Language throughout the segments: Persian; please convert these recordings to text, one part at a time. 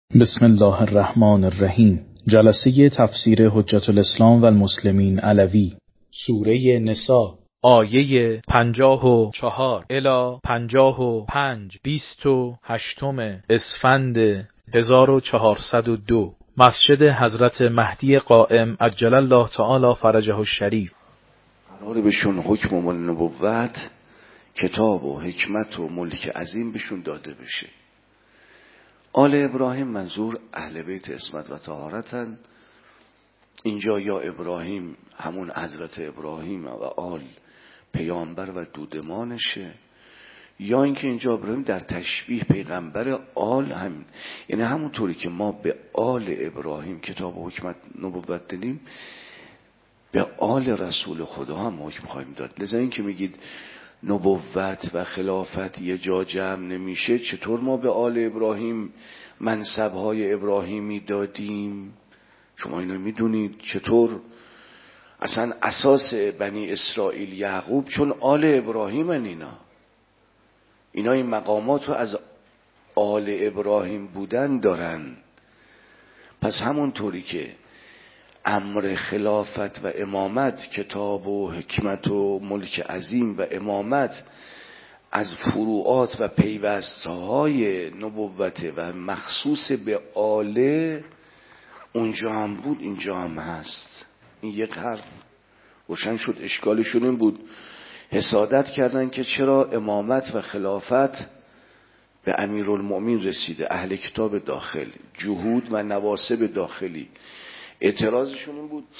بسم الله الرحمن الرحیم. جلسه تفسیر حجت الاسلام و المسلمین علوی، سوره نساء، آیه 54 الی 55، 28 اسفند 1402، مسجد حضرت مهدی قائم عجل الله تعالی فرجه الشریف. قرار بهشون حکم و نبوت، کتاب و حکمت و ملک عظیم بهشون داده بشه. آل ابراهیم منظور اهل بیت عصمت و طهارتن. اینجا یا ابراهیم همون حضرت ابراهیم و آل پیامبر و دودمانشه، یا اینکه اینجا ابراهیم در تشبیه پیغمبر آل همین، یعنی همونطوری که ما به آل ابراهیم کتاب و حکمت نبوت دادیم، به آل رسول خدا هم حکم خواهیم داد. لذا این که میگید نبوت و خلافت یه جا جمع نمیشه، چطور ما به آل ابراهیم منصبهای ابراهیمی دادیم؟ شما اینو میدونید چطور اصلا اساس بنی اسرائیل یعقوب، چون آل ابراهیم اینا این مقامات رو از آل ابراهیم بودن دارن. پس همونطوری که امر خلافت و امامت، کتاب و حکمت و ملک عظیم و امامت از فروعات و پیوستهای نبوت و مخصوص به آله، اونجا هم بود اینجا هم هست. این یک حرف روشن شد. اشکالشون این بود، حسادت کردن که چرا امامت و خلافت به امیرالمؤمنین رسیده، اهل کتاب داخل، جهود و نواسب داخلی. اعتراضشون این بود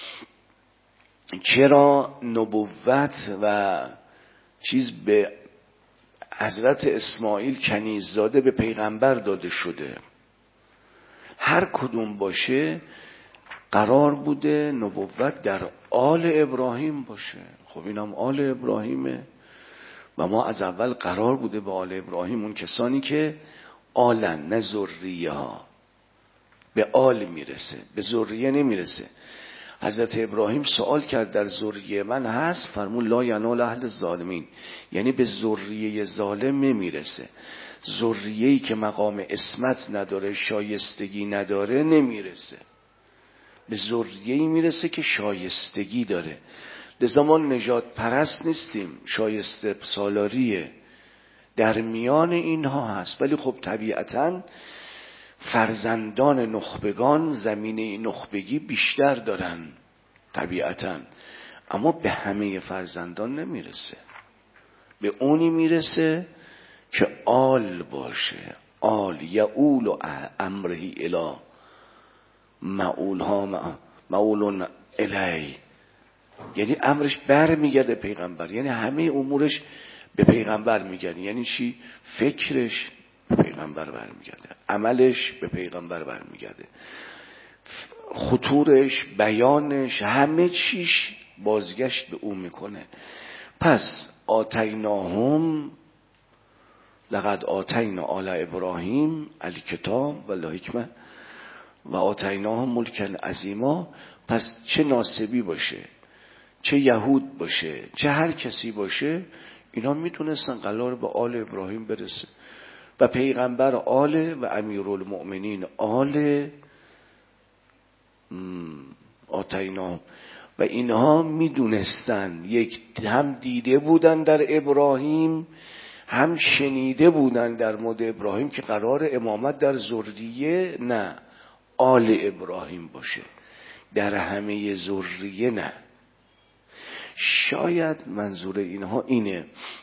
چرا نبوت و چیز به حضرت اسماعیل کنیززاده به پیغمبر داده شده. هر کدوم باشه قرار بوده نبوت در آل ابراهیم باشه. خب اینم آل ابراهیمه و ما از اول قرار بوده به آل ابراهیم، اون کسانی که آلن، نه ذریه ها، به آل میرسه، به ذریه نمیرسه. حضرت ابراهیم سوال کرد در ذریه من هست؟ فرمود لا ینال اهل الظالمین، یعنی به ذریه ظالم نمیرسه. ذریه‌ای که مقام عصمت نداره، شایستگی نداره، نمیرسه. به ذریه‌ای میرسه که شایستگی داره. لذا ما نژاد پرست نیستیم، شایسته سالاریه در میان اینها هست. ولی خب طبیعتاً فرزندان نخبگان زمینه نخبگی بیشتر دارن طبیعتاً، اما به همه فرزندان نمیرسه. به اونی میرسه که آل باشه. آل یعول و امرهی الی معولون الی، یعنی امرش بر میگرده پیغمبر، یعنی همه امورش به پیغمبر میگرده. یعنی چی؟ فکرش به پیغمبر برمیگرده، عملش به پیغمبر برمیگرده، خطورش، بیانش، همه چیش بازگشت به اون میکنه. پس آتیناهم، لقد آتینا آل ابراهیم الکتاب و الحکمه و آتیناهم ملکا عظیما. پس چه ناسبی باشه، چه یهود باشه، چه هر کسی باشه، اینا میتونستن قرار به آل ابراهیم برسه و پیغمبر آله و امیرالمؤمنین آله آتینا. و اینها میدونستن، یک هم دیده بودن در ابراهیم، هم شنیده بودن در مورد ابراهیم که قرار امامت در ذریه نه آل ابراهیم باشه، در همه ذریه نه. شاید منظور اینها اینه،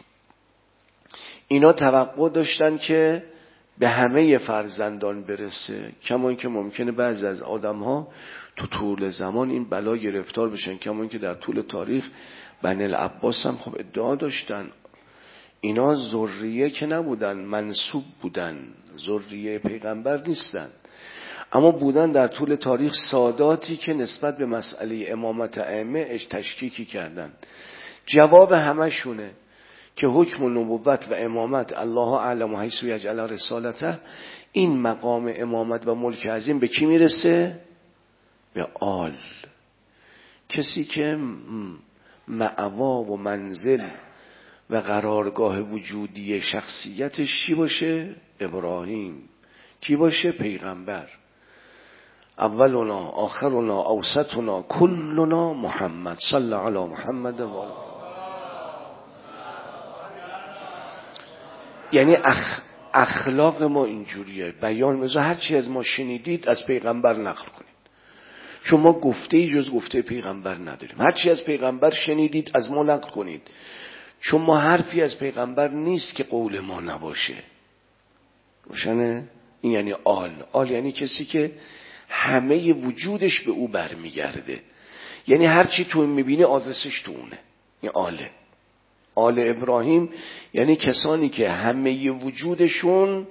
اینا توقع داشتن که به همه فرزندان برسه، کما اینکه ممکنه بعضی از آدم ها تو طول زمان این بلا گرفتار بشن، کما اینکه در طول تاریخ بنی العباس هم خب ادعا داشتن. اینا ذریه که نبودن، منسوب بودن، ذریه پیغمبر نیستن، اما بودن در طول تاریخ ساداتی که نسبت به مسئله امامت ائمه تشکیکی کردن. جواب همشونه که حکم و نبوت و امامت الله اعلم حیث یجعل رسالته، این مقام امامت و ملک عظیم به کی میرسه؟ به آل. کسی که مأوا و منزل و قرارگاه وجودی شخصیتش چی باشه؟ ابراهیم. کی باشه؟ پیغمبر. اولنا آخرنا اوسطنا کلنا محمد صلی علی محمد و آله. یعنی اخلاق ما اینجوریه. بیان مثلا هر چی از ما شنیدید از پیغمبر نقل کنید، چون ما گفته جز گفته پیغمبر نداریم. هر چی از پیغمبر شنیدید از ما نقل کنید، چون ما حرفی از پیغمبر نیست که قول ما نباشه. روشنه؟ این یعنی آل یعنی کسی که همه وجودش به او برمیگرده، یعنی هر چی تو میبینی آدرسش تو اونه. این آل ابراهیم یعنی کسانی که همه وجودشون،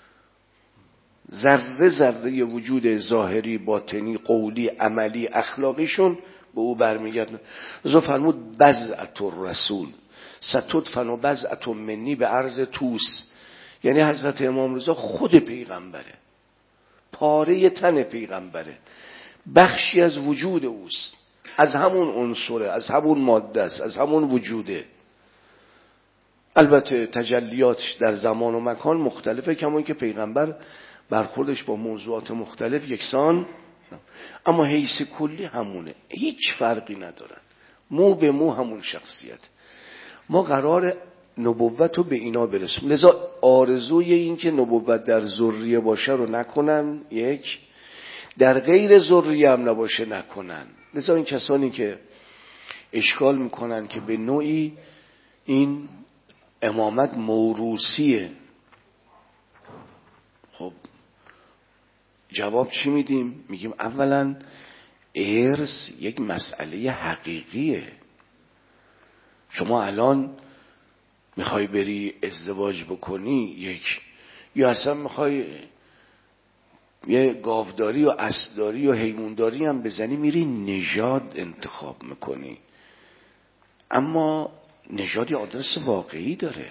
ذره ذره وجود ظاهری، باطنی، قولی، عملی، اخلاقیشون به او برمیگردن. رضا فرمود بضعة الرسول ستدفن بضعة منی به عرض توس. یعنی حضرت امام رضا خود پیغمبره، پاره تن پیغمبره، بخشی از وجود اوست، از همون عنصره، از همون ماده است، از همون وجوده. البته تجلیاتش در زمان و مکان مختلفه، کما اینکه پیغمبر برخوردش با موضوعات مختلف یکسان، اما حیث کلی همونه، هیچ فرقی ندارن، مو به مو همون شخصیت. ما قرار نبوت رو به اینا برسیم، لذا آرزوی این که نبوت در ذریه باشه رو نکنن، یک، در غیر ذریه هم نباشه نکنن. لذا این کسانی که اشکال میکنن که به نوعی این امامت موروثیه، خب جواب چی میدیم؟ میگیم اولا ارث یک مسئله حقیقیه. شما الان میخوای بری ازدواج بکنی یا اصلا میخوای یه گاوداری و اسبداری و حیونداری هم بزنی، میری نژاد انتخاب میکنی، اما نژاد یه آدرس واقعی داره.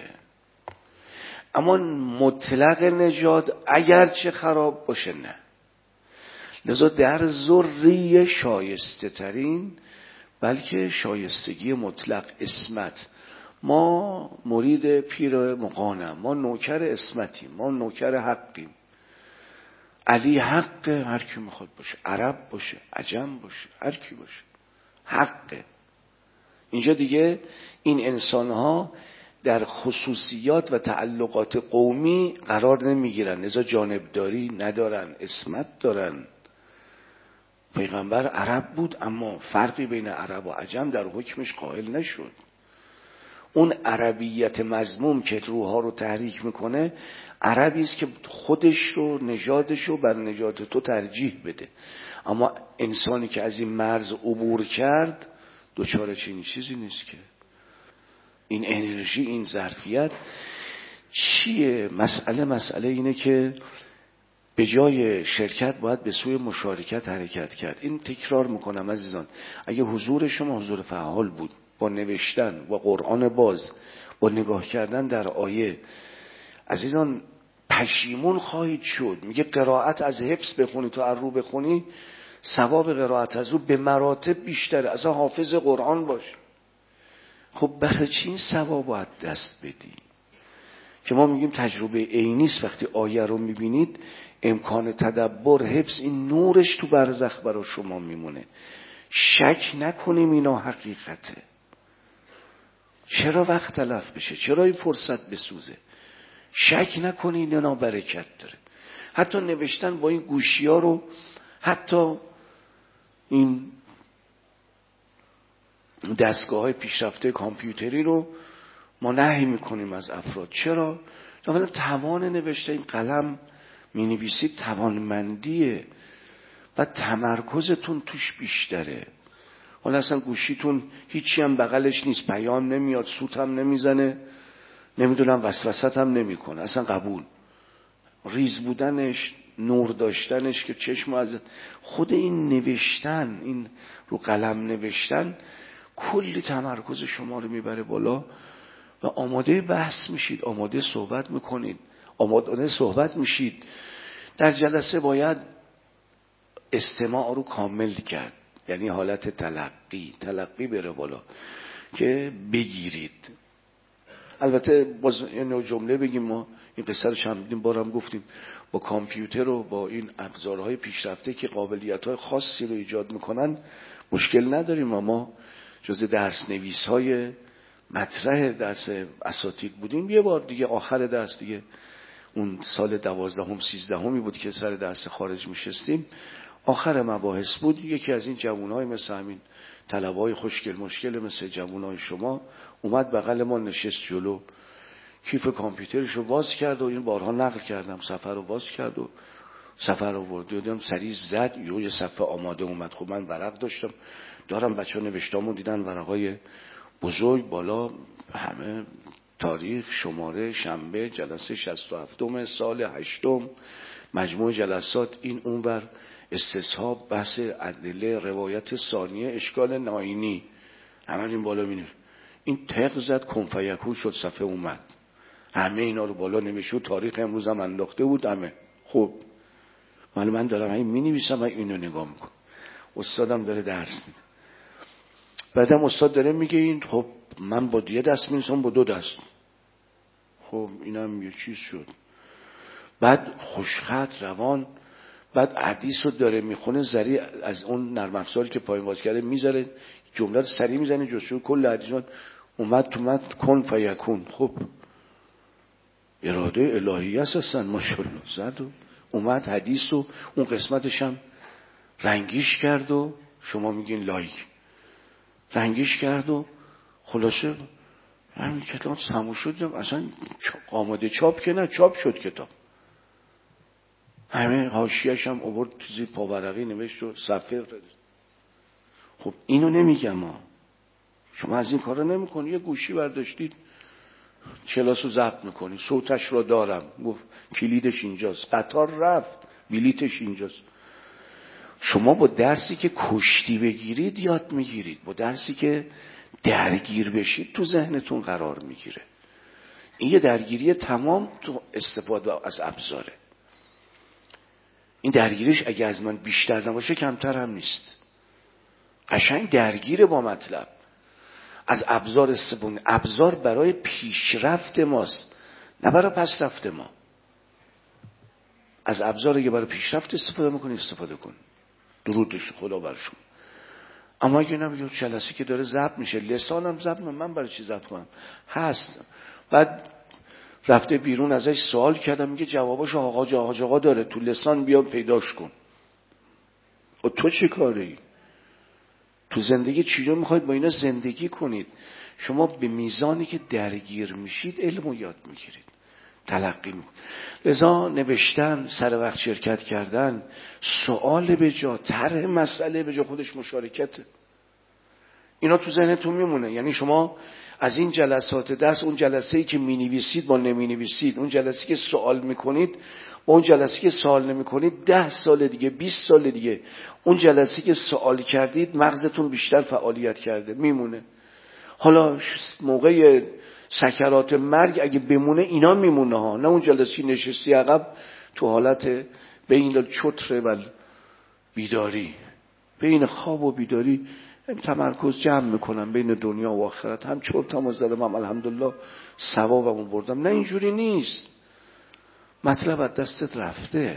اما مطلق نژاد اگر چه خراب باشه نه. لذا در ذریه شایسته ترین، بلکه شایستگی مطلق، اسمت. ما مرید پیر مغانم، ما نوکر اسمتیم، ما نوکر حقیم. علی حق هر کی میخواد باشه، عرب باشه، عجم باشه، هر کی باشه، حقه. اینجا دیگه این انسانها در خصوصیات و تعلقات قومی قرار نمیگیرن، لذا جانبداری ندارن، اسمت دارن. پیغمبر عرب بود اما فرقی بین عرب و عجم در حکمش قائل نشد. اون عربیت مذموم که روحا رو تحریک میکنه، عربی است که خودش رو، نژادش رو بر نژاد تو ترجیح بده. اما انسانی که از این مرز عبور کرد دوچار چنین چیزی نیست که. این انرژی، این ظرفیت چیه؟ مسئله اینه که به جای شرکت باید به سوی مشارکت حرکت کرد. این تکرار میکنم عزیزان، اگه حضور شما حضور فعال بود، با نوشتن، با قرآن باز، با نگاه کردن در آیه، عزیزان پشیمون خواهید شد. میگه قرائت از حفظ بخونی تو از رو بخونی، ثواب قرائت از رو به مراتب بیشتره. اصلا حافظ قرآن باش. خب برای چی این ثواب باید دست بدی؟ که ما میگیم تجربه عینی است. وقتی آیه رو میبینید امکان تدبر، حفظ، این نورش تو برزخ برای شما میمونه. شک نکنیم اینا حقیقته. چرا وقت تلف بشه؟ چرا این فرصت بسوزه؟ شک نکنین اینا برکت داره. حتی نوشتن با این گوشی ها رو، حتی این دستگاه های پیشرفته کامپیوتری رو ما نهی میکنیم از افراد. چرا؟ اولا توان نوشته، این قلم می نویسید توانمندیه و تمرکزتون توش بیشتره. حالا اصلا گوشیتون هیچی هم بغلش نیست، پیام نمیاد، صوت هم نمیزنه، نمیدونم وسوسه هم نمیکنه، اصلا قبول. ریز بودنش، نور داشتنش که چشم از خود این نوشتن، این رو قلم نوشتن کلی تمرکز شما رو میبره بالا و آماده بحث میشید، آماده صحبت میکنید، آماده صحبت میشید. در جلسه باید استماع رو کامل کرد، یعنی حالت تلقی بره بالا که بگیرید. البته باز اینو جمله بگیم، ما این قصه رو چندین بارم گفتیم، با کامپیوتر و با این ابزارهای پیشرفته که قابلیت‌های خاصی رو ایجاد میکنن مشکل نداریم. ما جز درس نویس‌های مطرح درس اساتید بودیم. یه بار دیگه آخر درس دیگه، اون سال 12ام 13می بود که سر درس خارج میشستیم، آخر مباحث بود، یکی از این جوانای مثل همین طلبای خوشگل مشکل مثل جوانای شما اومد بغل ما نشست جلو، کیف کامپیوترش رو باز کرد و این بارها نقل کردم، صفحه رو باز کرد و صفحه رو برد، دیدم سریع زد، یه صفحه آماده اومد. خب من ورق دارم بچه‌ها نوشتامو دیدن، ورقای بزرگ بالا، همه تاریخ، شماره، شنبه، جلسه 67 سال 8، مجموع جلسات، این اونور، استصحاب، بحث ادله، روایت ثانیه، اشکال ناینی، همه این بالا مینوشت. این تق زد، کن فیکون شد، صفحه اومد، همه اینا رو بالا نوشت، تاریخ امروز هم انداخته بود همه. خب من دارم این مینویسم و اینو نگاه میکنم، استادم داره درس میده، بعدم استاد داره میگه این، خب من با یه دست مینویسم با دو دست، خب اینم یه چیز شد. بعد خوشخط روان، بعد حدیث رو داره میخونه، زری از اون نرم افزاری که پایین باز کرده میذاره، جمله رو سری میزنه جستجو کل حدیث اومد تو متن کن فیکون. خب اراده الهی است اصلا، ماشاءالله. زد و اومد حدیث و اون قسمتش هم رنگیش کرد و شما میگین لایک، رنگیش کرد و خلاصه همین کتاب تموم شد. اصلا آماده چاپ که نه، چاپ شد کتاب، همه حاشیه‌اش هم آورد تو زیر پاورقی نوشت و صفحه. خب اینو نمیگم ما، شما از این کارا نمیکنید، یه گوشی برداشتید کلاسو ضبط میکنید، صوتش رو دارم، گفت کلیدش اینجاست، قطار رفت، بلیتش اینجاست. شما با درسی که کشتی بگیرید یاد میگیرید، با درسی که درگیر بشید تو ذهنتون قرار میگیره. این یه درگیری تمام تو استفاده از ابزاره. این درگیریش اگه از من بیشتر نباشه کمتر هم نیست، قشنگ درگیره با مطلب. از ابزار استفاده، ابزار برای پیشرفت ماست نه برای پسرفت ما. از ابزار اگه برای پیشرفت استفاده میکنی استفاده کن، درودش خدا برشون. اما اگه نمیگه جلسه که داره ضبط میشه، لسانم ضبط من برای چی ضبط کنم؟ هست. بعد رفته بیرون ازش سوال کردم، میگه جواباشو آقا داره تو لسان، بیا پیداش کن. و تو چه کاری؟ تو زندگی چیزو میخواید با اینا زندگی کنید. شما به میزانی که درگیر میشید علمو یاد میگیرید، تلقی میکنید. لذا نوشتن، سر وقت شرکت کردن، سوال به جا، طرح مسئله به جا، خودش مشارکته. اینا تو ذهنتون میمونه. یعنی شما از این جلسات درس، اون جلسه‌ای که می‌نویسید با نمی‌نویسید، اون جلسه‌ای که سوال می‌کنید با اون جلسه‌ای که سوال نمی‌کنید، 10 سال دیگه، 20 سال دیگه اون جلسه‌ای که سوال کردید مغزتون بیشتر فعالیت کرده میمونه. حالا موقع سکرات مرگ اگه بمونه اینا میمونه ها، نه اون جلسه‌ای نشستی عقب تو حالت بین چتر و بیداری، بین خواب و بیداری تمرکز جمع میکنم بین دنیا و آخرت، هم چرتم و زدم، هم الحمدلله ثوابمو بردم. نه اینجوری نیست، مطلب از دستت رفته.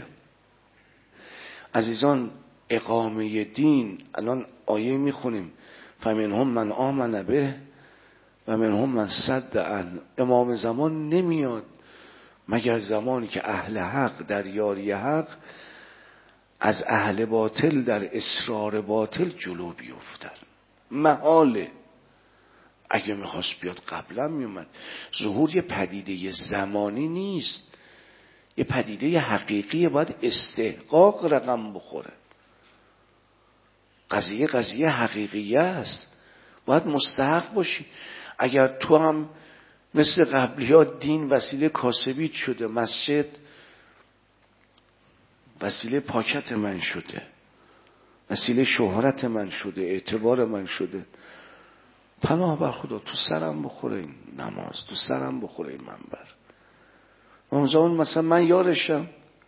عزیزان اقامه دین، الان آیه میخونیم فمنهم من آمن به و منهم من صد عنه. امام زمان نمیاد مگر زمانی که اهل حق در یاری حق از اهل باطل در اصرار باطل جلو بیفتن. محاله. اگه میخواست بیاد قبلا میومد. ظهور یه پدیده زمانی نیست، یه پدیده حقیقیه، باید استحقاق رقم بخوره. قضیه حقیقیه است، باید مستحق باشی. اگر تو هم مثل قبلی‌ها دین وسیله کاسبیت شده، مسجد وسیله پاکت من شده، وسیله شهرت من شده، اعتبار من شده، پناه بر خدا، تو سرم بخوره این نماز، تو سرم بخوره این منبر. اون مثلا من یارشم.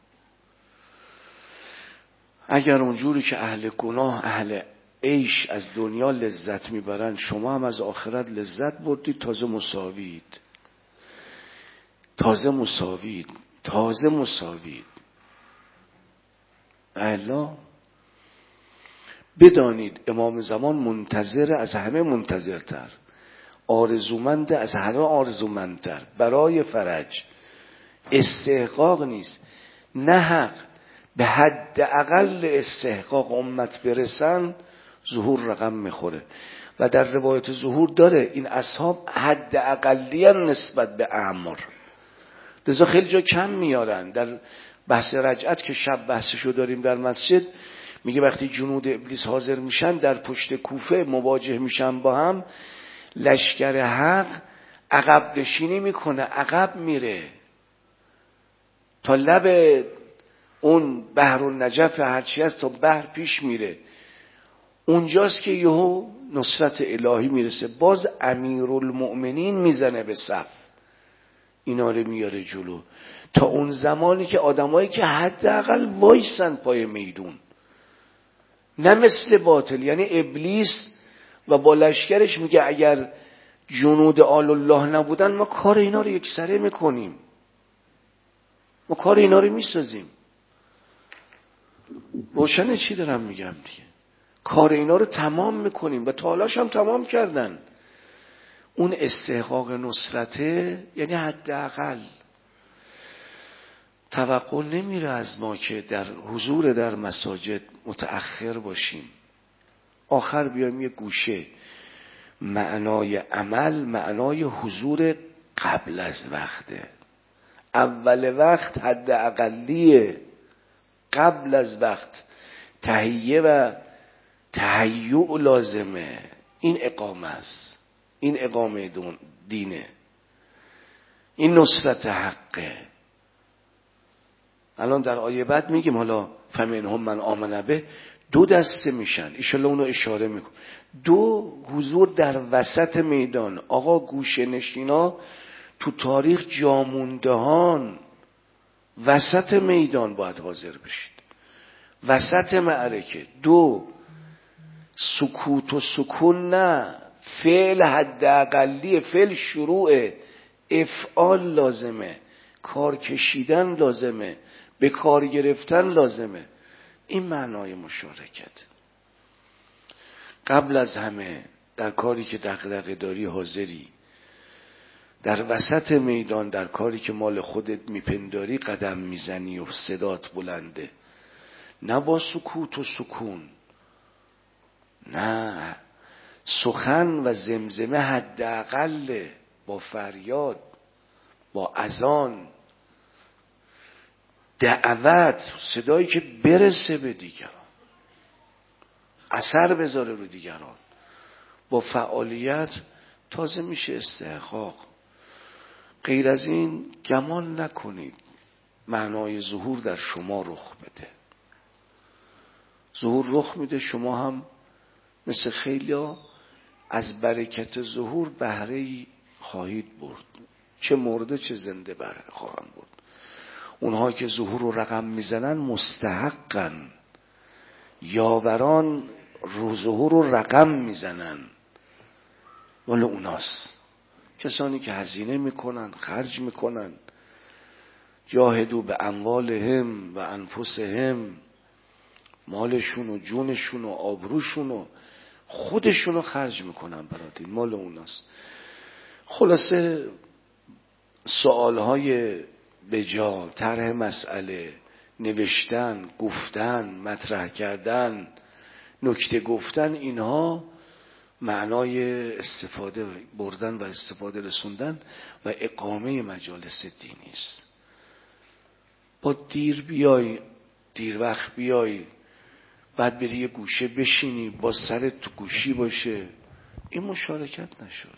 اگر اونجوری که اهل گناه، اهل عیش از دنیا لذت میبرن، شما هم از آخرت لذت بردید، تازه مساوید. تازه مساوید. الا بدانید امام زمان منتظر، از همه منتظرتر، آرزومند از همه آرزومندتر برای فرج. استحقاق نیست، نه حق. به حد اقل استحقاق امت برسن ظهور رقم میخوره. و در روایت ظهور داره این اصحاب حد اقلیه نسبت به اعمار، لذا خیلی جا کم میارن. در بحث رجعت که شب بحثشو داریم در مسجد، میگه وقتی جنود ابلیس حاضر میشن در پشت کوفه مواجه میشن با هم، لشکر حق عقب نشینی میکنه، عقب میره تا لب اون بحر النجف هرچی هست تا بحر پیش میره. اونجاست که یهو نصرت الهی میرسه، باز امیرالمؤمنین میزنه به صف، اینا رو میاره جلو. تا اون زمانی که آدمایی که حداقل وایسن پای میدون، نه مثل باطل. یعنی ابلیس و با لشکرش میگه اگر جنود آل الله نبودن ما کار اینا رو یکسره میکنیم، ما کار اینا رو میسازیم. روشنه چی دارم میگم دیگه؟ کار اینا رو تمام میکنیم و تالاش هم تمام کردن. اون استحقاق نصرته، یعنی حداقل توقع نمیره از ما که در حضور در مساجد متأخر باشیم، آخر بیایم یه گوشه. معنای عمل معنای حضور قبل از وقته. اول وقت حد اقلیه، قبل از وقت تهیه و تهیع لازمه. این اقامه است، این اقامه دینه، این نصرت حقه. الان در آیه بعد میگیم حالا فمنهم من آمن به، دو دسته میشن، ایشالله اونو اشاره میکن. دو، حضور در وسط میدان. آقا گوشه نشینا تو تاریخ جاموندهان وسط میدان باید حاضر بشید، وسط معرکه. دو، سکوت و سکون نه، فعل حد اقلیه، فعل شروع، افعال لازمه، کار کشیدن لازمه، به کار گرفتن لازمه. این معنای مشارکت. قبل از همه در کاری که دغدغه داری حاضری، در وسط میدان در کاری که مال خودت میپنداری قدم میزنی و صدات بلنده، نه با سکوت و سکون، نه سخن و زمزمه حداقل، با فریاد، با اذان، دعوت، صدایی که برسه به دیگران، اثر بذاره رو دیگران. با فعالیت تازه میشه استحقاق. غیر از این گمان نکنید معنای ظهور در شما رخ بده. ظهور رخ میده، شما هم مثل خیلیا از برکت ظهور بهره‌ای خواهید برد، چه مرده چه زنده بهره خواهم برد. اونها که ظهور رو رقم میزنن مستحقن، یاوران رو ظهور رو رقم میزنن، ولی اوناست. کسانی که هزینه میکنن، خرج میکنن، جاهدوا به اموالهم و انفسهم، مالشون و جونشون و آبروشون و خودشون رو خرج میکنن برای دین، مال اوناست. خلاصه سوالهای بجا، طرح مسئله، نوشتن، گفتن، مطرح کردن، نکته گفتن، اینها معنای استفاده بردن و استفاده رسوندن و اقامه مجالس دینی است. با دیر بیای، دیر وقت بیای، بعد بری یه گوشه بشینی با سرت تو گوشی باشه، این مشارکت نشد.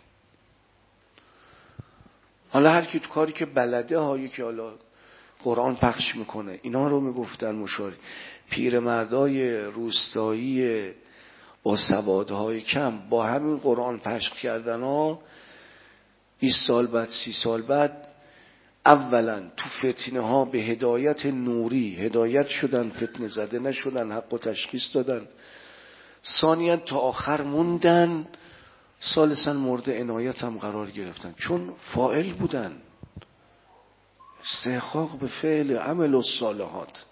حالا هر کی تو کاری که بلده هایی که حالا قرآن پخش میکنه اینا رو میگفتن مشارک. پیرمردای روستایی با سوادهای کم با همین قرآن پخش کردن ها 20 سال بعد 30 سال بعد اولا تو فتنه ها به هدایت نوری هدایت شدن، فتنه زده نشدن، حق و تشخیص دادن. ثانیاً تا آخر موندن، ثالثاً مورد عنایت هم قرار گرفتن چون فاعل بودن. استحقاق به فعل عمل الصالحات.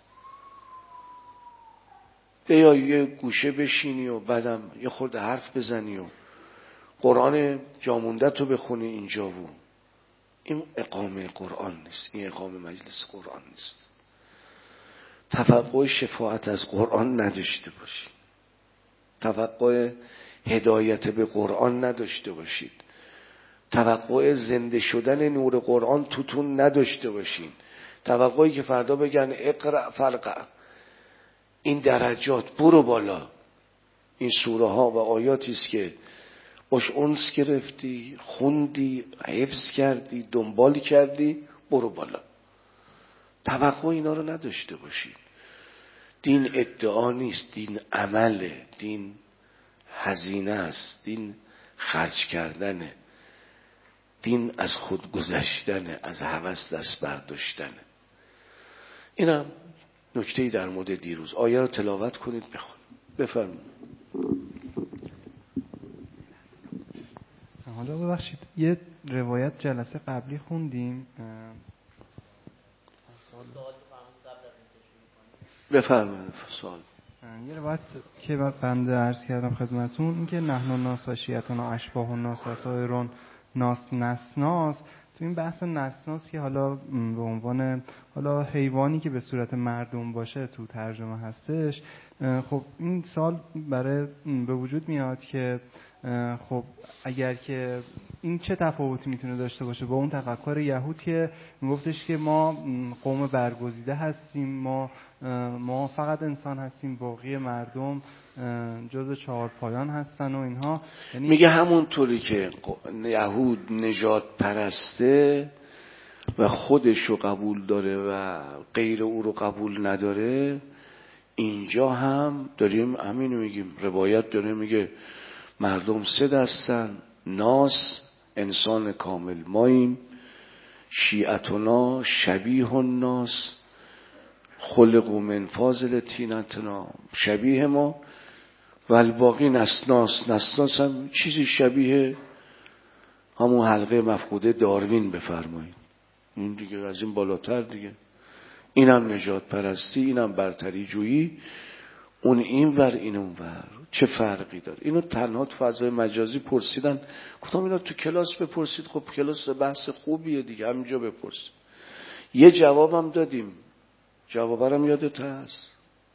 یا یه گوشه بشینی و بعدم یه خورده حرف بزنی و قرآن جامونده تو بخونی اینجا و این اقامه قرآن نیست، این اقامه مجلس قرآن نیست. توقع شفاعت از قرآن نداشته باشید، توقع هدایت به قرآن نداشته باشید، توقع زنده شدن نور قرآن توتون نداشته باشین، توقعی که فردا بگن اقرأ فرقع، این درجات برو بالا. این سوره ها و آیاتی است که باش انس گرفتی، خوندی، حفظ کردی، دنبال کردی، برو بالا. توقع اینا رو نداشته باشید. دین ادعا نیست، دین عمله، دین هزینه است، دین خرج کردنه، دین از خود گذشتنه، از هوس دست برداشتنه. اینم نکته‌ای در مورد دیروز. آیه رو تلاوت کنید بخونید. بفرمایید. حالا ببخشید یه روایت جلسه قبلی خوندیم. بفرمایید. سوال. یه روایت که بنده عرض کردم خدمتون، این که نحن الناس و شیعتنا اشباح الناس و سایرون ناس نسناس، تو این بحث نسناس که حالا به عنوان حالا حیوانی که به صورت مردم باشه تو ترجمه هستش، خب این سال برای به وجود میاد که خب اگر که این چه تفاوتی میتونه داشته باشه با اون تفکر یهود که میگفتش که ما قوم برگزیده هستیم، ما فقط انسان هستیم، باقی مردم جز چهارپایان هستن و اینها. یعنی میگه همونطوری که یهود نجات پرسته و خودشو قبول داره و غیر او رو قبول نداره، اینجا هم داریم همینو میگیم. روایت داره میگه مردم سه دستن: ناس انسان کامل ماییم، شیعتنا شبیه الناس خلقوا من فاضل طینتنا، شبیه ما، و الباقی نسناس. نسناس هم چیزی شبیه همون حلقه مفقوده داروین بفرمایید. این دیگه از این بالاتر دیگه. اینم نجات پرستی، اینم برتری جویی، اون این ور این اون ور. چه فرقی داره؟ اینو تنها تو فضای مجازی پرسیدن، گفتم اینا تو کلاس بپرسید. خب کلاس بحث خوبیه دیگه، همینجا بپرسید. یه جوابم دادیم، جوابرم یادت هست؟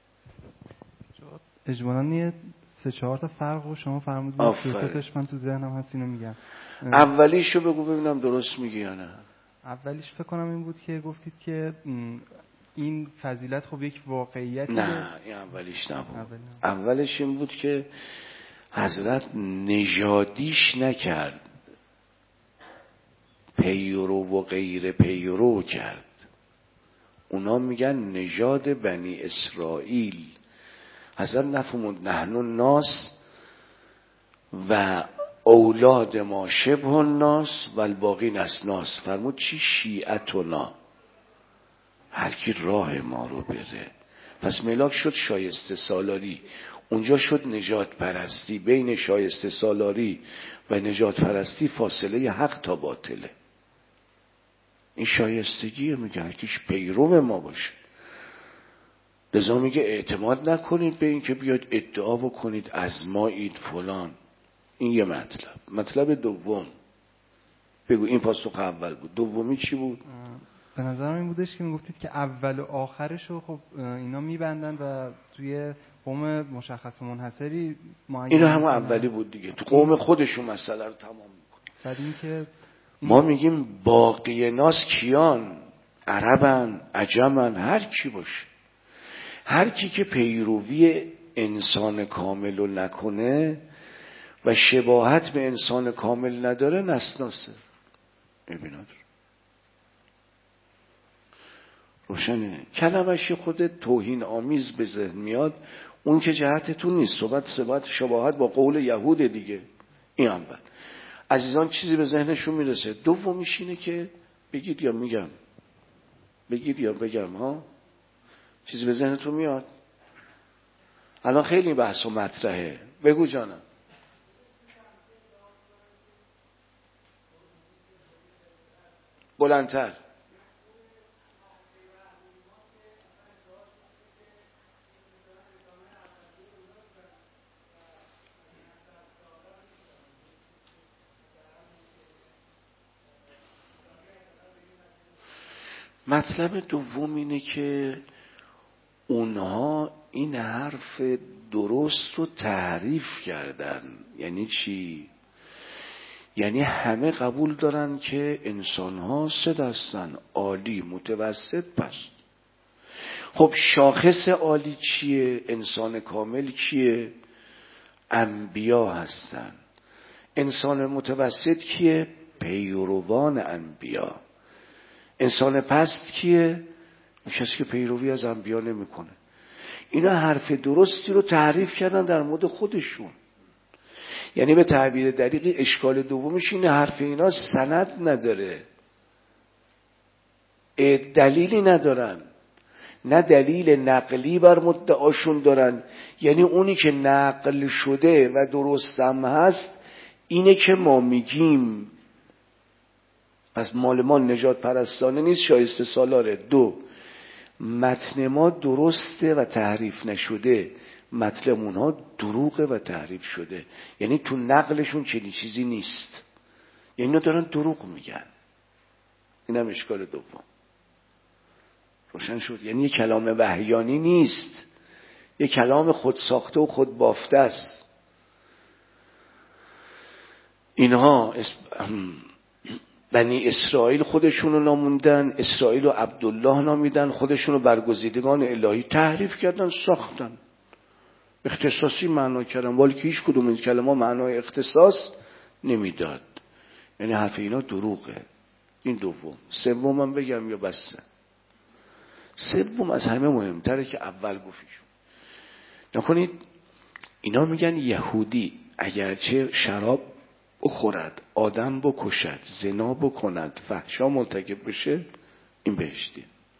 اجمالاً یه 3-4 تا فرق رو شما فرمودید، سوتش من تو ذهنم هست، اینو میگم. اولیشو بگو ببینم درست میگی یا نه. اولیش فکر کنم این بود که گفتید که این فضیلت خب یک واقعیتی. نه این اولیش نبود. اولش این بود که حضرت نژادیش نکرد، پیرو و غیر پیرو کرد. اونا میگن نژاد بنی اسرائیل. حضرت نفهمود نحن الناس و اولاد ما شبه الناس و الباقی نسناس. فرمود چی؟ شیعتنا، هر کی راه ما رو بره. پس ملاک شد شایسته سالاری، اونجا شد نجات پرستی. بین شایسته سالاری و نجات پرستی فاصله حق تا باطله. این شایستگیه، میگه هر کیش پیرو ما باشه. لذا میگه اعتماد نکنید به این که بیاد ادعا بکنید از مایید فلان. این یه مطلب. مطلب دوم بگو. این پاسخ اول بود. دومی چی بود؟ به نظرم این بودش که میگفتید که اول و آخرشو خب اینا میبندن و توی قوم مشخص و منحصری اینو همون اولی بود دیگه، تو قوم خودشون مسئله رو تمام میکنه. بعد این که ما میگیم باقی ناس کیان؟ عربن، عجمن، هر کی باشه. هر کی که پیروی انسان کامل رو نکنه و شباهت به انسان کامل نداره نسناسه. ببینید روشنه. کلمش خود توهین آمیز به ذهن میاد، اون که جهتتون نیست. صحبت شباهت با قول یهود دیگه. این هم بعد عزیزان چیزی به ذهنشون میرسه. دومیش اینه که بگید یا میگم، بگید یا بگم ها. چیزی به ذهنتون میاد؟ الان خیلی بحث و مطرحه. بگو جانم. بلندتر. مطلب دوم اینه که اونها این حرف درست رو تعریف کردن. یعنی چی؟ یعنی همه قبول دارن که انسان‌ها سه دستن: عالی، متوسط، پست. خب شاخص عالی چیه؟ انسان کامل کیه؟ انبیا هستن. انسان متوسط کیه؟ پیروان انبیا. انسان پست کیه؟ کسی که پیروی از انبیا نمیکنه. اینا حرف درستی رو تعریف کردن در مورد خودشون. یعنی به تعبیر دقیقی اشکال دومش اینه حرف اینا سند نداره، دلیلی ندارن، نه دلیل نقلی بر مدعاشون دارن. یعنی اونی که نقل شده و درست هم هست اینه که ما میگیم، پس مال ما نجات پرستانه نیست، شایسته سالاره. دو، متن ما درسته و تحریف نشده، متن اونها دروغه و تحریف شده. یعنی تو نقلشون چنین چیزی نیست، یعنی اینا دارن دروغ میگن. این هم اشکال دوم. روشن شد؟ یعنی یه کلام وحیانی نیست، یه کلام خود ساخته و خود بافته است. اینها بنی اسرائیل خودشونو ناموندن، اسرائیل و عبدالله نامیدن، خودشونو برگزیدگان الهی تحریف کردن، ساختن، اختصاصی معنا کردن، ولی که هیچ کدوم این کلمه معنای اختصاص نمیداد. یعنی حرف اینا دروغه. این دوم. سومم بگم یا بسه؟ سوم از همه مهمتره که اول گفتیشون. نکنید اینا میگن یهودی اگرچه شراب بخورد، آدم بکشد، زنا بکند، فحشا مرتکب بشه، این بهشتی.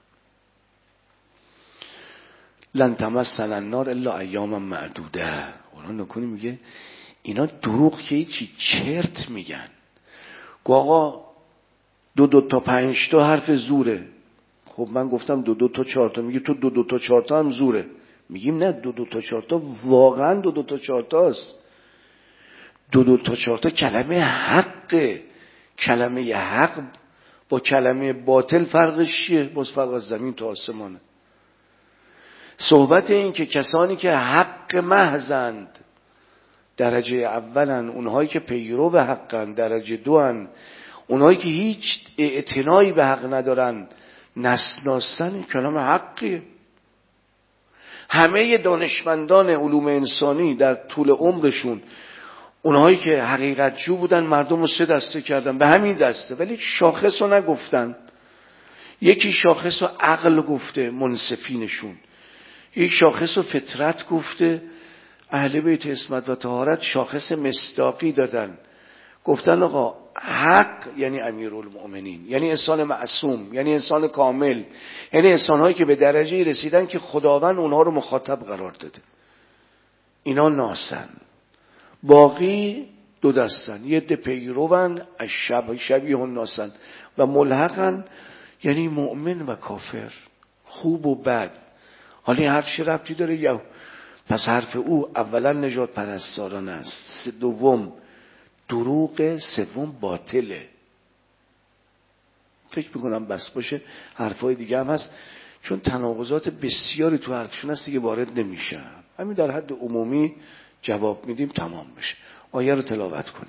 لن تمسنا النار الا ایاما معدوده. قرآن نکنی میگه اینا دروغ که هیچی، چرت میگن. آقا 2 تا 5 تا حرف زوره. خب من گفتم 2 تا 4 تا، میگه تو 2 تا 4 تا هم زوره. میگیم نه، 2 تا 4 تا واقعا 2 تا 4 تاست. 2 تا 4 تا کلمه حقه. کلمه حق با کلمه باطل فرقش چیه؟ باز فرق از زمین تا آسمانه. صحبت این که کسانی که حق محضند درجه اولن، اونهایی که پیرو به حقن درجه دوان، اونهایی که هیچ اعتنایی به حق ندارن نسناسن، این کلام حقیه. همه دانشمندان علوم انسانی در طول عمرشون، اونهایی که حقیقت جو بودن، مردم رو 3 دسته کردن، به همین دسته، ولی شاخص رو نگفتن. یکی شاخص رو عقل گفته، منصفینشون. یک شاخص رو فطرت گفته، اهل بیت عصمت و طهارت شاخص مصداقی دادن. گفتن آقا حق یعنی امیرالمؤمنین، یعنی انسان معصوم، یعنی انسان کامل، یعنی انسان‌هایی که به درجه رسیدن که خداوند اونها رو مخاطب قرار داده. اینا ناسن. باقی 2 دستن، یه ده پیروان از شبیه ناسن و ملحقن، یعنی مؤمن و کافر، خوب و بد. حالا این حرف چه ربطی داره؟ یا پس حرف او اولا نجات پرستارانه است، دوم دروغ، سوم باطله. فکر میکنم بس باشه. حرفای دیگه هم هست، چون تناقضات بسیاری تو حرفشون هست دیگه وارد نمیشه. همین در حد عمومی جواب میدیم تمام بشه. آیه رو تلاوت کنیم.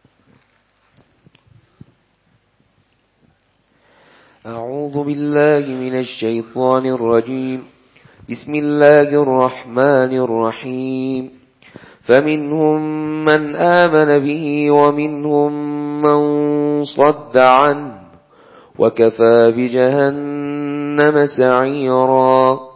اعوذ بالله من الشیطان الرجیم. بسم الله الرحمن الرحیم. فمنهم من آمن به ومنهم من صد عنه وكفى بجهنم سعیرا.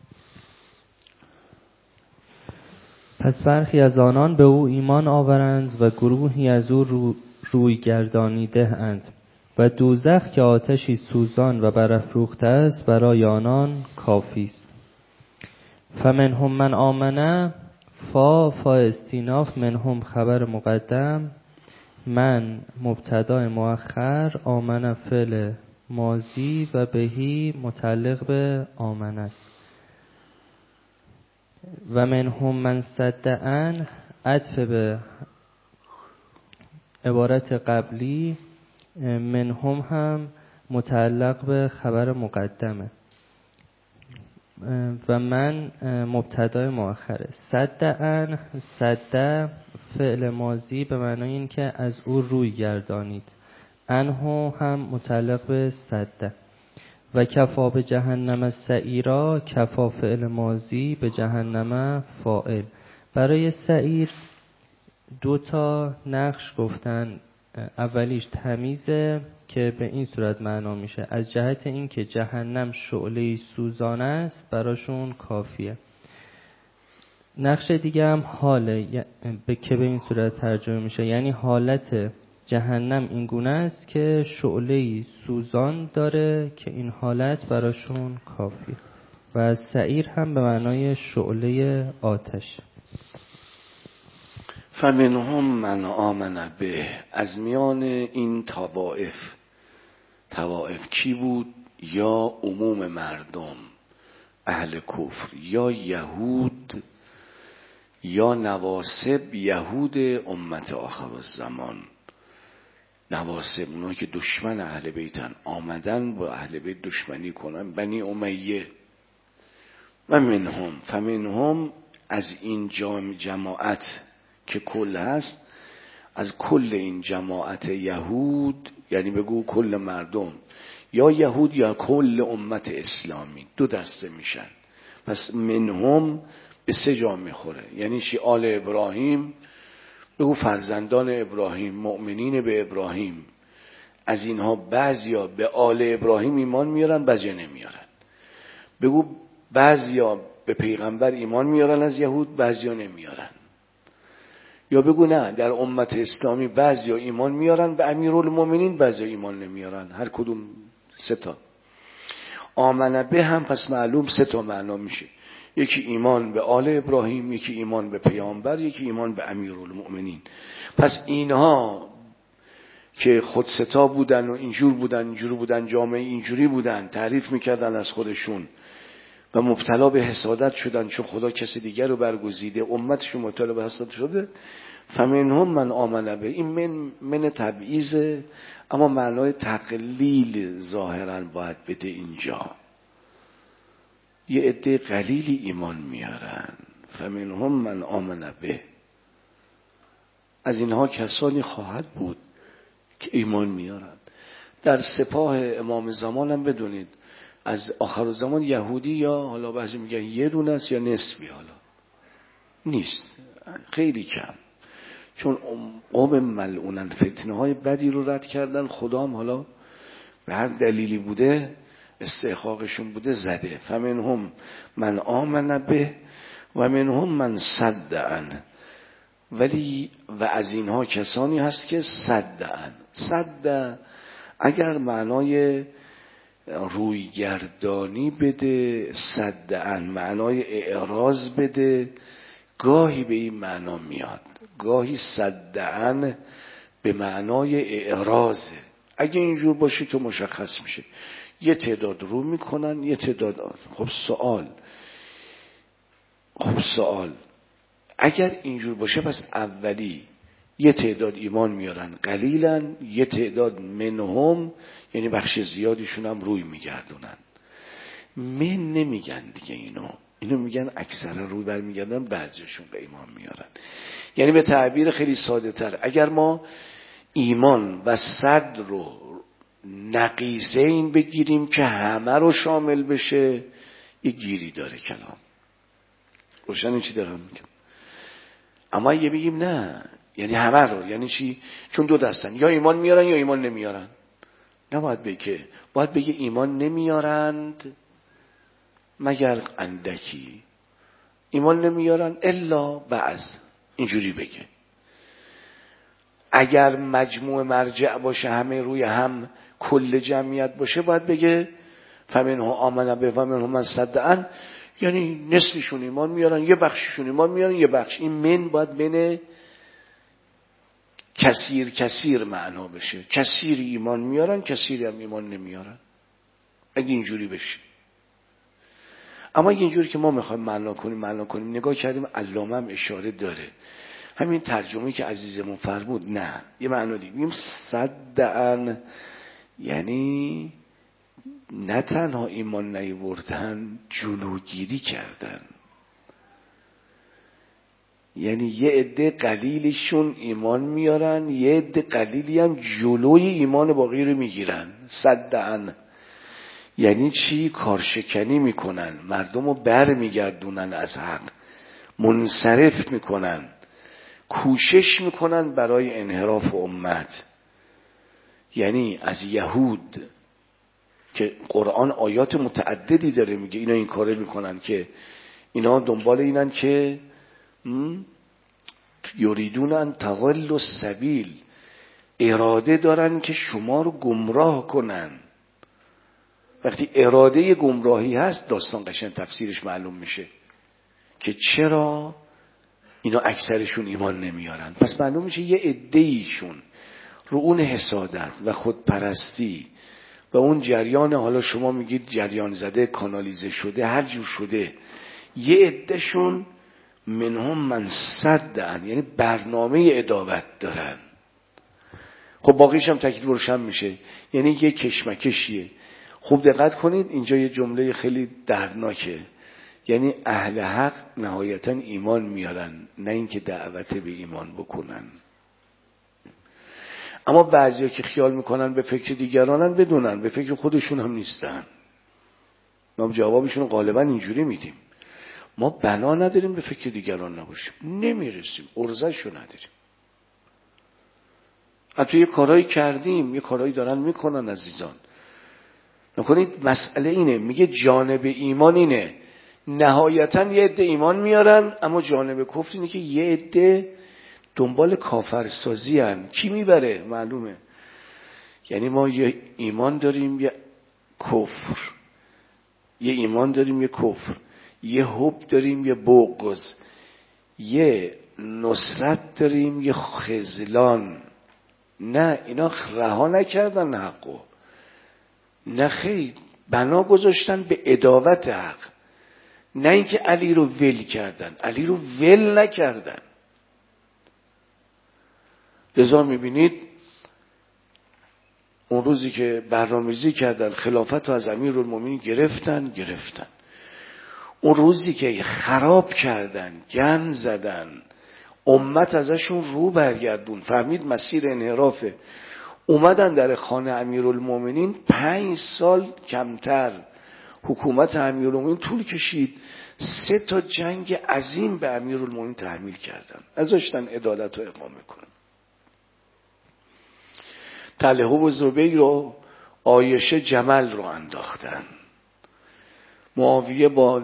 پس برخی از آنان به او ایمان آورند و گروهی از او روی گردانیده اند و دوزخ که آتشی سوزان و برافروخته است برای آنان کافی است. فمنهم من آمن، فا استیناف، منهم خبر مقدم، من مبتدا مؤخر، آمن فعل ماضی و بهی متعلق به آمن است. و منهم من صد عن، عطف به عبارت قبلی، منهم هم متعلق به خبر مقدمه و من مبتدای مؤخره. صد فعل ماضی به معنای این که از او روی گردانید، انه هم متعلق به صد. و کفا به جهنم سعیرا، کفا فعل ماضی به جهنم فاعل. برای سعیر 2 نقش گفتن. اولیش تمیزه که به این صورت معنا میشه از جهت این که جهنم شعله سوزان است براشون کافیه. نقش دیگه هم حاله که به این صورت ترجمه میشه، یعنی حالت جهنم این گونه است که شعله سوزان داره که این حالت براشون کافیه. و سعیر هم به معنای شعله آتش. فمنهم من آمن به، از میان این طوائف کی بود؟ یا عموم مردم اهل کفر، یا یهود، یا نواسب یهود امت آخر الزمان. نواسب اونا که دشمن اهل بیتن، آمدن با اهل بیت دشمنی کنن، بنی امیه. و فمنهم از این جماعت که کل هست، از کل این جماعت یهود، یعنی بگو کل مردم، یا یهود یا کل امت اسلامی، 2 دسته میشن. پس منهم به 3 جا میخوره. یعنی چی؟ آل ابراهیم، بگو فرزندان ابراهیم، مؤمنین به ابراهیم. از اینها بعضیا به آل ابراهیم ایمان میارن، بعضیا نمیارن. بگو بعضیا به پیغمبر ایمان میارن از یهود، بعضیا نمیارن. یا بگو نه، در امت اسلامی بعضیا ایمان میارن به امیرالمومنین، بعضیا ایمان نمیارن. هر کدوم 3 آمنه به هم پس معلوم 3 معنا میشه. یکی ایمان به آل ابراهیم، یکی ایمان به پیامبر، یکی ایمان به امیرالمومنین. پس اینها که خود 3 بودن و اینجور بودن جامعه اینجوری بودن، تعریف میکردن از خودشون و مبتلا به حسادت شدن چون خدا کسی دیگر رو برگزیده، امتشون مبتلا به حسادت شده. فمنهم من آمن به، این من تبعیضه، اما معنای تقلیل ظاهرا باید بده. اینجا یه عده قلیلی ایمان میارن. فمنهم من آمن به، از اینها کسانی خواهد بود که ایمان میارن. در سپاه امام زمان هم بدونید از آخر زمان یهودی یا حالا بعضی میگن 1 دونه است یا نصفی، حالا نیست، خیلی کم. چون قوم ملعونن فتنه های بدی رو رد کردن، خدا هم حالا به هر دلیلی بوده استحقاقشون بوده زده. فمنهم من آمن به و منهم من صد عنه. ولی و از اینها کسانی هست که صد اگر معنای رویگردانی بده، صد معنای اعراض بده، گاهی به این معنا میاد، گاهی صد به معنای اعراضه. اگه اینجور باشه که مشخص میشه یه تعداد رو میکنن، یه تعداد. خب سوال اگر اینجور باشه پس اولی یه تعداد ایمان میارن قلیلن، یه تعداد منهم یعنی بخش زیادیشون هم روی میگردونن. من نمیگن دیگه، اینو میگن اکثرا روی برمیگردن، بعضیشون به ایمان میارن. یعنی به تعبیر خیلی ساده تر، اگر ما ایمان و صد رو نقیضه این بگیریم که همه رو شامل بشه، یه گیری داره کلام. روشن چی دارم میگم؟ اما یه بگیم نه یعنی همه رو، یعنی چی؟ چون 2 دستن، یا ایمان میارن یا ایمان نمیارن. نباید بگه، باید بگه ایمان نمیارند مگر اندکی، ایمان نمیارن الا بعض، اینجوری بگه. اگر مجموع مرجع باشه، همه روی هم کل جمعیت باشه، باید بگه فمنهم آمن به و منهم من صد عنه، یعنی نصفشون ایمان میارن، یه بخششون ایمان میارن، یه بخش. این من باید بین کثیر معنا بشه، کثیر ایمان میارن، کثیری هم ایمان نمیارن، اگه اینجوری بشه. اما اینجوری که ما میخوایم معنا کنیم نگاه کردیم علامه هم اشاره داره، همین ترجمه‌ای که عزیزمون فرمود، نه یه معنا دیگه، میگیم صد عنه یعنی نه تنها ایمان نیاوردن، جلوگیری کردن. یعنی یه عده قلیلشون ایمان میارن، یه عده قلیلی هم جلوی ایمان باقی رو میگیرن. صدعن یعنی چی؟ کارشکنی میکنن، مردم رو بر میگردونن از حق، منصرف میکنن، کوشش میکنن برای انحراف امت. یعنی از یهود که قرآن آیات متعددی داره میگه اینا این کاره میکنن، که اینا دنبال اینن که یریدون ان تضلوا السبیل، اراده دارن که شما رو گمراه کنن. وقتی اراده گمراهی هست، داستان قشنگ تفسیرش معلوم میشه که چرا اینا اکثرشون ایمان نمیارن. پس معلوم میشه یه عده‌ایشون رو اون حسادت و خودپرستی و اون جریان، حالا شما میگید جریان زده، کانالیزه شده، هر جور شده، یه عدهشون منهم من صدن، یعنی برنامه عداوت دارن. خب باقیش هم تکلیف روشن میشه، یعنی یه کشمکشیه. خوب دقت کنید، اینجا یه جمله خیلی دردناکه، یعنی اهل حق نهایتا ایمان میارن، نه اینکه دعوت به ایمان بکنن. اما بعضیا که خیال میکنن به فکر دیگرانن، بدونن به فکر خودشون هم نیستن. ما جوابشون غالبا اینجوری میدیم: ما بنا نداریم به فکر دیگران نباشیم، نمیرسیم، ارزشو نداریم. حتی یه کارایی کردیم، یه کارایی دارن میکنن عزیزان. نکنید مسئله اینه، میگه جانب ایمان اینه، نهایتا یه عده ایمان میارن، اما جانب کفر اینه که یه عده دنبال کافرسازی هن. کی میبره؟ معلومه. یعنی ما یه ایمان داریم یه کفر، یه ایمان داریم یه کفر، یه حب داریم یه بغض، یه نصرت داریم یه خذلان. نه، اینا رها نکردن حقو، نه خیر، بنا گذاشتن به عداوت حق. نه اینکه علی رو ول کردن، علی رو ول نکردن. لذا میبینید اون روزی که برنامه‌ریزی کردن خلافت رو از امیرالمومنین گرفتن. اون روزی که خراب کردن، گند زدن، امت ازشون رو برگردون، فهمید مسیر انحرافه، اومدن در خانه امیرالمومنین. 5 سال کمتر حکومت امیرالمومنین طول کشید. 3 تا جنگ عظیم به امیرالمومنین تحمیل کردن، ازاشتن عدالت رو اقامه کنن. طلحه و زبیر و عایشه جمل رو انداختن. معاویه با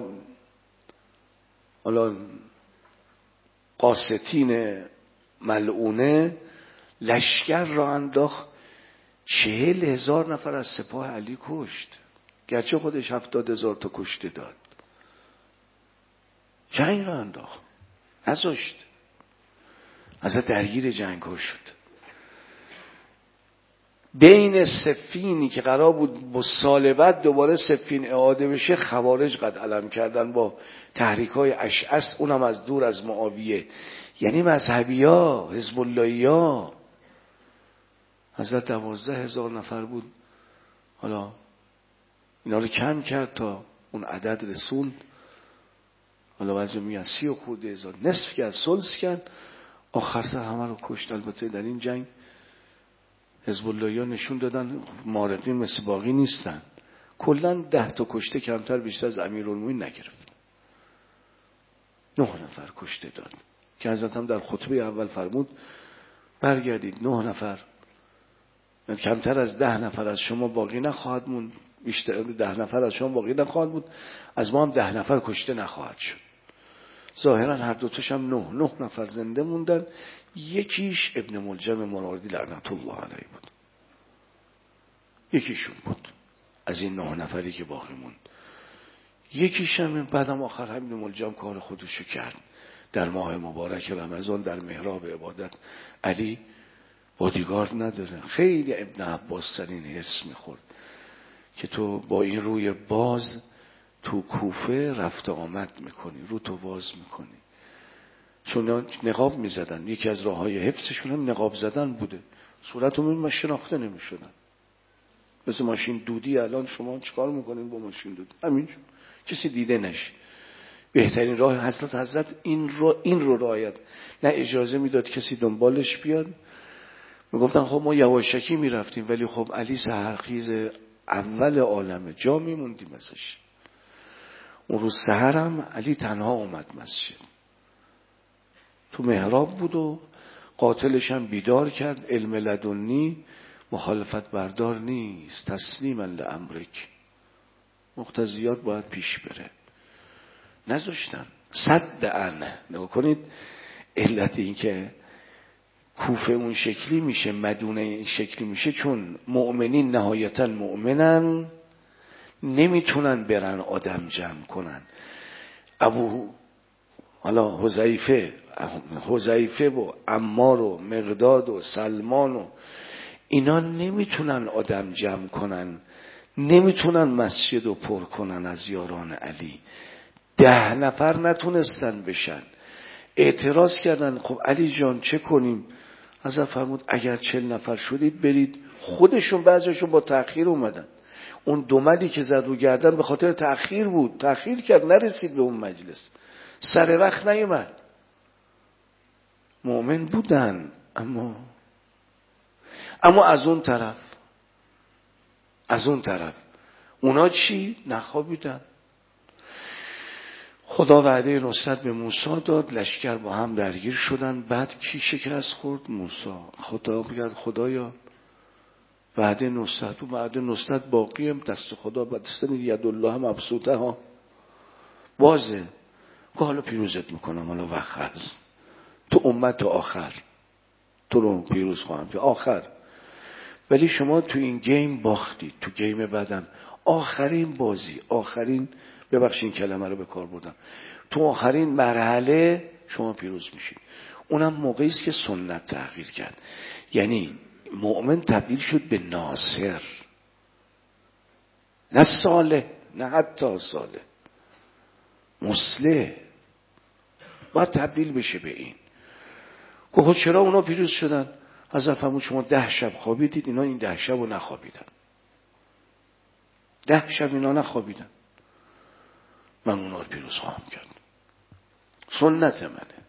قاستین ملعونه لشکر را انداخت. 40,000 نفر از سپاه علی کشت، گرچه خودش 70,000 تا کشته داد. جنگ را انداخت، نذاشت. از درگیر جنگ ها شد. بین صفینی که قرار بود با سال بعد دوباره صفین اعاده بشه، خوارج قد علم کردن با تحریک های اشعث، اونم از دور از معاویه. یعنی مذهبی ها، حزب اللهی ها. حضرت 12,000 نفر بود، حالا اینا رو کم کرد تا اون عدد رسوند. حالا بعضی میگن 30 و خورده هزار، نصف کرد، ثلث کرد، آخر سر همه رو کشت. البته در این جنگ حزب اللهی ها نشون دادن مارقین مثل باقی نیستن. کلا 10 تا کشته کمتر بیشتر از امیرالمومنین نگرفت. 9 نفر کشته داد که حضرت هم در خطبه اول فرمود برگردید 9 نفر، کمتر از 10 نفر از شما باقی نخواهد موند، بیشتر 10 نفر از شما باقی نخواهد بود، از ما هم 10 نفر کشته نخواهد شد. ظاهرا هر دوتاش هم 9 نفر زنده موندن. یکیش ابن ملجم مراردی لعنت الله علیه بود، یکیشون بود از این 9 نفری که باقی موند. یکیش هم بعدم آخر ابن ملجم کار خودشو کرد. در ماه مبارک رمضان در محراب عبادت، علی بادیگارد نداره. خیلی ابن عباس سر این حرص میخورد که تو با این روی باز تو کوفه رفت آمد میکنی، رو تو باز میکنی. چون نقاب میزدن، یکی از راه های حفظشون هم نقاب زدن بوده، صورتمون شناخته نمیشدن. مثل ماشین دودی الان شما چیکار میکنین با ماشین دودی؟ همینجور کسی دیده نشه. بهترین راه حضرت این رو رعایت، نه اجازه میداد کسی دنبالش بیاد. میگفتن خب ما یواشکی میرفتیم، ولی خب علی سحرخیز اول عالمه، جا میموندیم ازش. اون روز سحرم علی تنها اومد مسجد، تو محراب بود و قاتلش هم بیدار کرد. علم لدنی مخالفت بردار نیست، تسلیما لامرک، مقتضیات باید پیش بره. نذاشتن صدعن. نگاه کنید علت این که کوفه اون شکلی میشه، مدونه این شکلی میشه، چون مؤمنین نهایتا مؤمنن، نمیتونن برن آدم جمع کنن. حالا حذیفه و عمار و مقداد و سلمان و اینا نمیتونن آدم جمع کنن، نمیتونن مسجد رو پر کنن از یاران علی. 10 نفر نتونستن بشن. اعتراض کردن خب علی جان چه کنیم؟ حضرت فرمود اگر 40 نفر شدید برید. خودشون بعضیشون با تأخیر اومدن. اون دملی که زد رو گردن به خاطر تأخیر بود، تأخیر کرد، نرسید به اون مجلس، سر وقت نیومد. مؤمن بودن، اما از اون طرف اونا چی؟ نخوابیدن. خدا وعده نصرت به موسی داد، لشکر با هم درگیر شدن. بعد کی شکست خورد؟ موسی. خدا بگرد خدایا وعده نصرت و وعده نصرت باقیم، دست خدا بدستن ید الله مبسوطه ها بازه. که حالا پیروزت میکنم، حالا وقت هست، تو امت آخر تو رو پیروز خواهم که آخر. ولی شما تو این گیم باختید، تو گیم بعدم آخرین بازی، آخرین، ببخشید کلمه رو به کار بردم، تو آخرین مرحله شما پیروز میشید. اونم موقعی است که سنت تغییر کرد، یعنی مؤمن تبدیل شد به ناصر، نه صالح، نه حتی صالح، مصلح. باید تبدیل بشه به این. خب چرا اونا پیروز شدن؟ حضرت فرمود شما 10 شب خوابیدید، اینا این 10 شب رو نخوابیدن. 10 شب اینا نخوابیدن، من اونا رو پیروز خواهم کرد. سنت منه.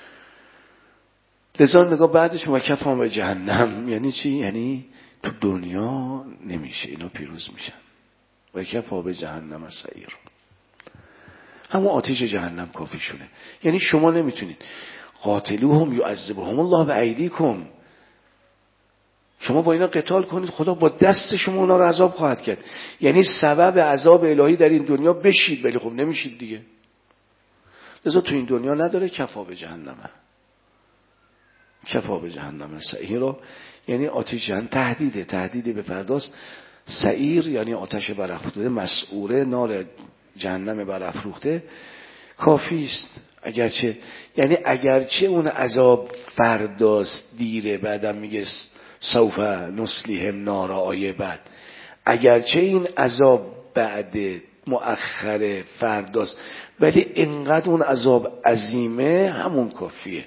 لذا نگاه بعدش وکفا به جهنم یعنی چی؟ یعنی تو دنیا نمیشه، اینا پیروز میشن. وکفا به جهنم سعیر، همون آتش جهنم کافی شونه. یعنی شما نمیتونید قاتلوهم یعذبهم الله بایدیکم، شما با اینا قتال کنید، خدا با دست شما اونا رو عذاب خواهد کرد. یعنی سبب عذاب الهی در این دنیا بشید، ولی خب نمیشید دیگه. لذا تو این دنیا نداره کفا به جهنم، کفا به جهنم سعیر، یعنی آتش جهنم تهدیده به فرداست. سعیر یعنی آتش برافروخته، مسعوره نار جهنم برافروخته کافی است. اگرچه اون عذاب فرداست، دیره، بعدم میگه سوف نصلیهم نارا، آیه بعد اگرچه این عذاب بعد مؤخر فرداست، ولی اینقدر اون عذاب عظیمه همون کافیه،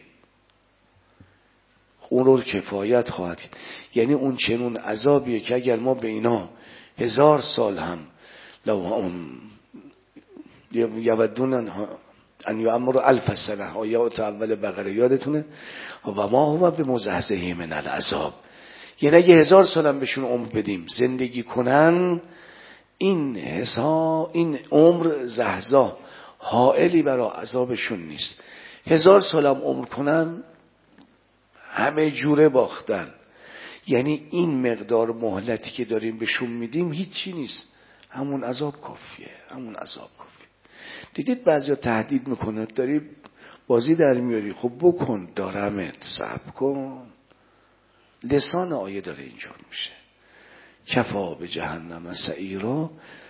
اون رو کفایت خواهد. یعنی اون چنون عذابیه که اگر ما به اینا 1000 سال هم یودون ان یعمروا 1000 سنه، آیات اول بقره یادتونه، و ما هو بمزحزحه من العذاب، یعنی اگه 1000 سال هم بهشون عمر بدیم زندگی کنن، این عمر زحزح حائلی برای عذابشون نیست. 1000 سال هم عمر کنن همه جوره باختن. یعنی این مقدار مهلتی که داریم بهشون میدیم هیچی نیست، همون عذاب کافیه، همون عذاب کافیه. دیدید بعضیا تهدید میکنه داری بازی در میاری، خب بکن، دارمت، صبر کن. لسان آیه داره اینجور میشه. کفا به جهنم سعیرا،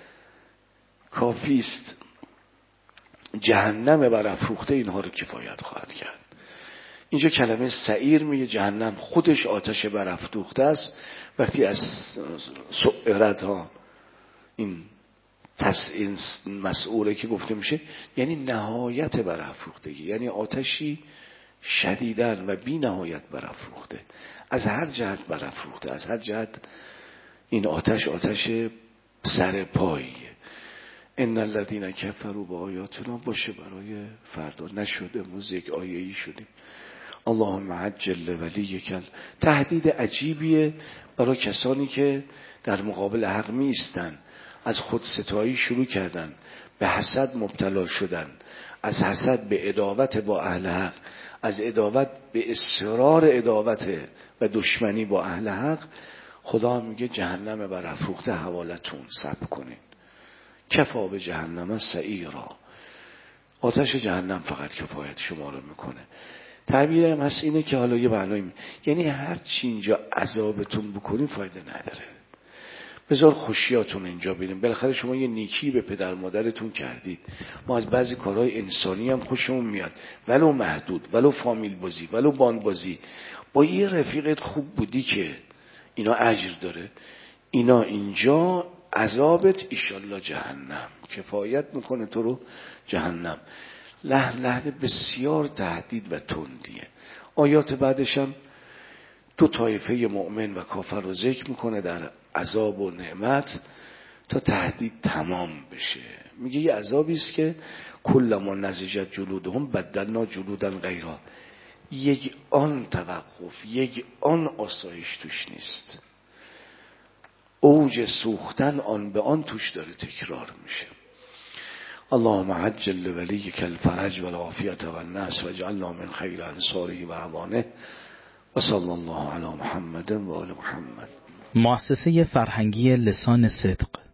کافیست جهنم برافروخته اینها رو کفایت خواهد کرد. اینجا کلمه سعیر میگه جهنم خودش آتش برافروخته است. وقتی از سعرت ها این مسئوله که گفته میشه، یعنی نهایت برافروختگی، یعنی آتشی شدیدن و بی نهایت برافروخته، از هر جهت برافروخته، از هر جهت این آتش سر پاییه. ان الذین کفروا بآیاتنا باشه برای فردا، نشد امروز یک آیه‌ای شدیم. اللهم عجل ولیک. تهدید عجیبیه برای کسانی که در مقابل حق می ایستن، از خود ستایی شروع کردن، به حسد مبتلا شدن، از حسد به عداوت با اهل حق، از عداوت به اصرار عداوت و دشمنی با اهل حق. خدا میگه جهنم برافروخته حوالتون صبر کنین. کفا به جهنم سعیرا. آتش جهنم فقط کفایت شما رو میکنه. تعبیرم هست اینه که حالا یه معنایی یعنی هر چی اینجا عذابتون بکنین فایده نداره. بذار خوشیاتون اینجا ببینیم. بالاخره شما یه نیکی به پدر مادرتون کردید. ما از بعضی کارهای انسانی هم خوشمون میاد، ولو محدود، ولو فامیل بازی، ولو باند بازی. با یه رفیقت خوب بودی که اینا اجر داره. اینا اینجا عذابت ایشالله جهنم، کفایت میکنه تو رو جهنم. لحن بسیار تهدید و تندیه. آیات بعدش هم دو طایفه مؤمن و کافر رو ذکر میکنه در عذاب و نعمت تا تهدید تمام بشه. میگه یه عذابی است که کلما نضجت جلودهم بدلنا جلودا غیرها. یک آن توقف، یک آن آسایش توش نیست. اوج سوختن آن به آن توش داره تکرار میشه. اللهم عجل ولیک الفرج والعافیت والنصر واجعلنا من خیر انصاره و اعوانه و صلی الله علی محمد و آل محمد. مؤسسه فرهنگی لسان صدق